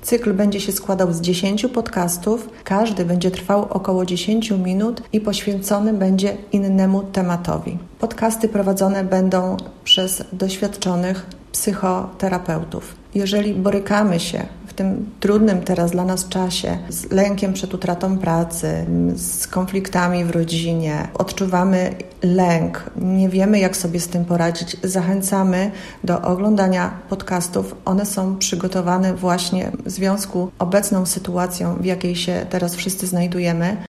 Cykl będzie się składał z 10 podcastów. Każdy będzie trwał około 10 minut i poświęcony będzie innemu tematowi. Podcasty prowadzone będą przez doświadczonych psychoterapeutów. Jeżeli borykamy się w tym trudnym teraz dla nas czasie z lękiem przed utratą pracy, z konfliktami w rodzinie, odczuwamy lęk, nie wiemy jak sobie z tym poradzić, zachęcamy do oglądania podcastów. One są przygotowane właśnie w związku z obecną sytuacją, w jakiej się teraz wszyscy znajdujemy.